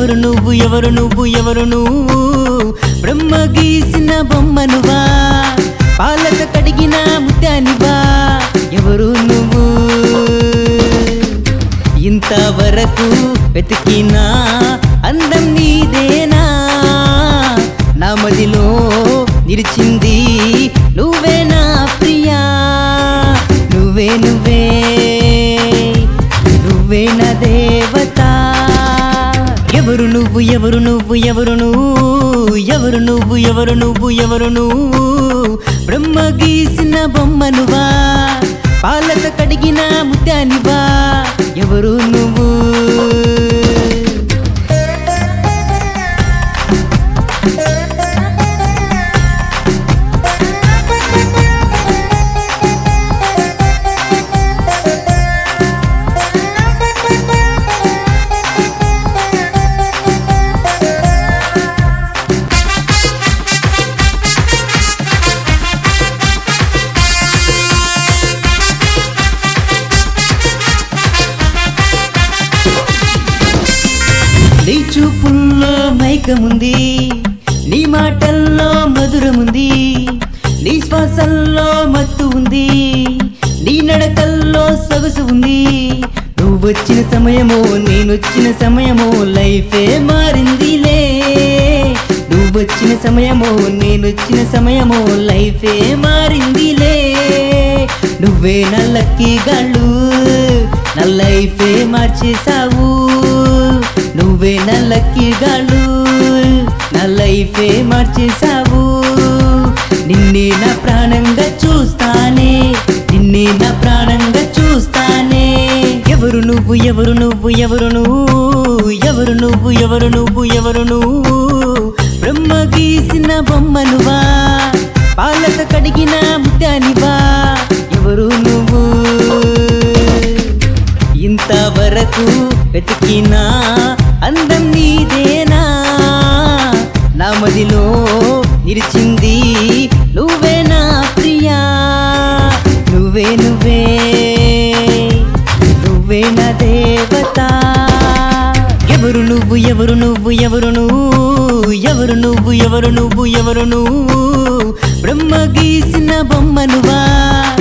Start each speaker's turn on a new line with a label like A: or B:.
A: ఎవరు నువ్వు ఎవరు నువ్వు ఎవరు నువ్వు బ్రహ్మ గీసిన బొమ్మనువా పాలతో కడిగిన ముత్యానివా ఎవరు నువ్వు ఇంతవరకు వెతికినా అందం నీదేనా నా మదిలో నిలిచింది నువ్వేనా ప్రియా నువ్వే నువ్వే నువ్వే నా దేవత ఎవరు నువ్వు ఎవరు నువ్వు ఎవరు నువ్వు ఎవరు నువ్వు ఎవరు నువ్వు ఎవరు నువ్వు బ్రహ్మ గీసిన బొమ్మనువా పాలతో కడిగిన ముత్యానివా ఎవరు నువ్వు నీ చూపుల్లో మైకముంది నీ మాటల్లో మధురముంది నీ శ్వాసల్లో మత్తు ఉంది నీ నడకల్లో సొగసు ఉంది నువ్వొచ్చిన సమయమో నేనొచ్చిన సమయమో లైఫే మారిందిలే నువ్వొచ్చిన సమయమో నేనొచ్చిన సమయమో లైఫే మారిందిలే నువ్వే నా లక్కీ గాళ్ళు నా లైఫే మార్చేసావు నువ్వే నా లక్కీ గాళ్ళు నా లైఫే మార్చేసావు నిన్నే నా ప్రాణంగా చూస్తానే నిన్నే నా ప్రాణంగా చూస్తానే ఎవరు నువ్వు ఎవరు నువ్వు ఎవరు నువ్వు ఎవరు నువ్వు ఎవరు నువ్వు ఎవరు నువ్వు బ్రహ్మ గీసిన బొమ్మనువా పాలతో కడిగిన ముత్యానివా ఎవరు నువ్వు ఇంతవరకు వెతికినా అందం నీదేనా నా మదిలో నిలిచింది నువ్వేనా ప్రియా నువ్వే నువ్వే నువ్వే నా దేవత ఎవరు నువ్వు ఎవరు నువ్వు ఎవరు నువ్వు ఎవరు నువ్వు ఎవరు నువ్వు ఎవరు నువ్వు బ్రహ్మ గీసిన బొమ్మనువా